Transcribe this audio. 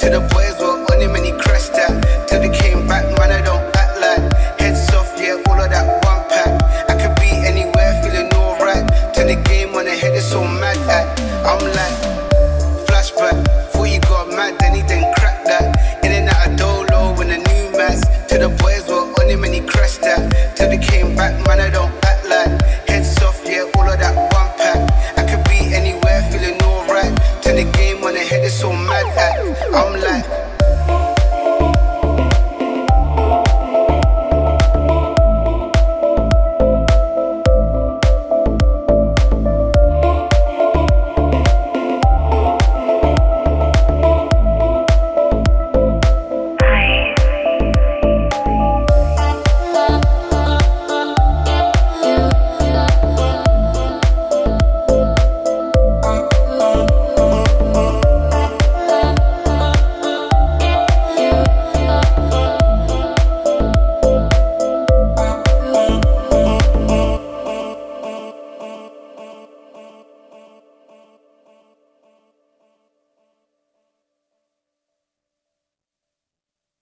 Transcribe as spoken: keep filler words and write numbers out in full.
To the boys were on him and he crashed that. Till they came back, man, I don't act like. Heads off, yeah, all of that one pack. I could be anywhere, feeling alright. Turn the game on the head, it's so mad at. I'm like, flashback. Thought you got mad, then he didn't crack that. In and out of dolo when the new mats. To the boys were on him and he crashed that. Till they came back, man, I don't act like. Heads off, yeah, all of that one pack. I could be anywhere, feeling alright. Turn the game on the head, it's so mad at. I'm